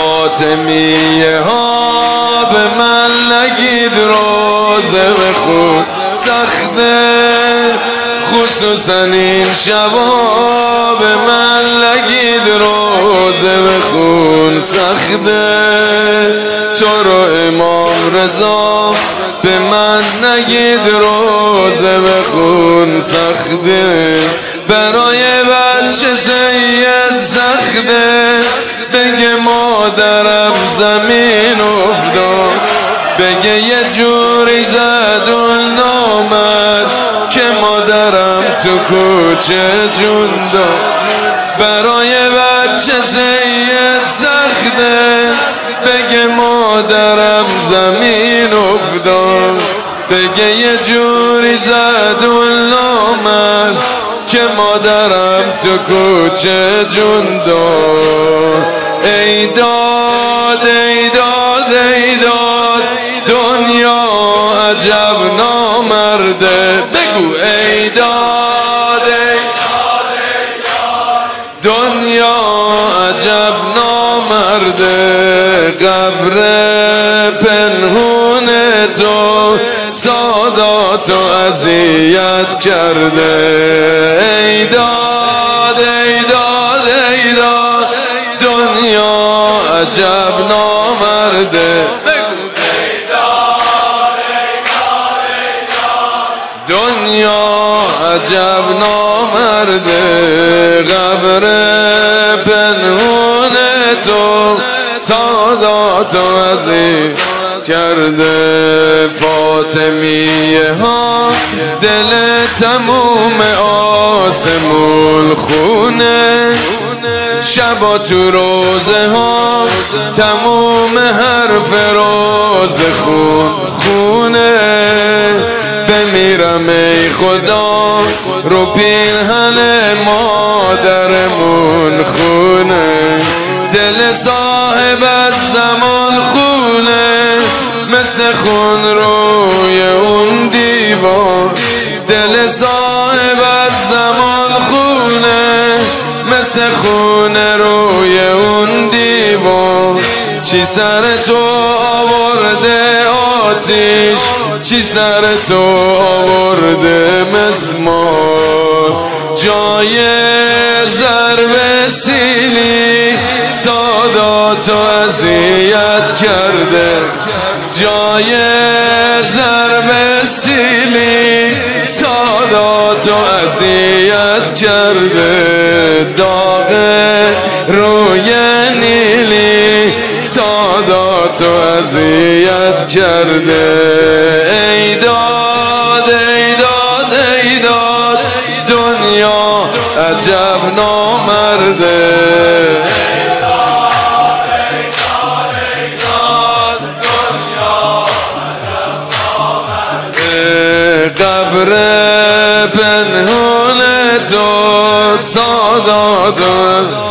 فاطمیه ها به من نگید روزه بخون سخته، خصوصا این شبا به من نگید روزه بخون سخته. تو رو امام رضا به من نگید روزه بخون سخته. برای بچه سید سخته، بگه مادرم زمین افتاد، بگه یه جوری زد و نامد که مادرم تو کوچه جون داد. برای بچه سید سخته، بگه مادرم زمین افتاد، بگه یه جوری زد و نامد که مادرم تو کوچه جون داد. ای داد ای داد ای داد دنیا عجب نامرده. بگو ای داد ای دنیا عجب نامرده. قبر پنهون تو ساداتو اذیت کرده. ای داد ای داد ای داد دنیا عجب نامرده. ای داد ای داد ای داد دنیا عجب نامرده. قبر پنهون تو ساداتو اذیت کرده. فاطمیه ها دل تموم آسمون خونه، شبا تو روزه ها تموم حرف روزه خونه. بمیرم ای خدا رو پیرهن مادرمون خونه. دل صاحب از زمان خونه، مثل خون روی اون دیوار. دل صاحب از زمان خونه، مثل خون روی اون دیوار. چی سر تو آورده آتیش، چی سر تو آورده مسمار. جای ضرب سیلی ساداتو اذیت کرده. جای ضرب سیلی ساداتو اذیت کرده. داغ روی نیلی ساداتو اذیت کرده. ای داد ای داد ای داد دنیا عجب نامرده. قبر پنهون تو سادات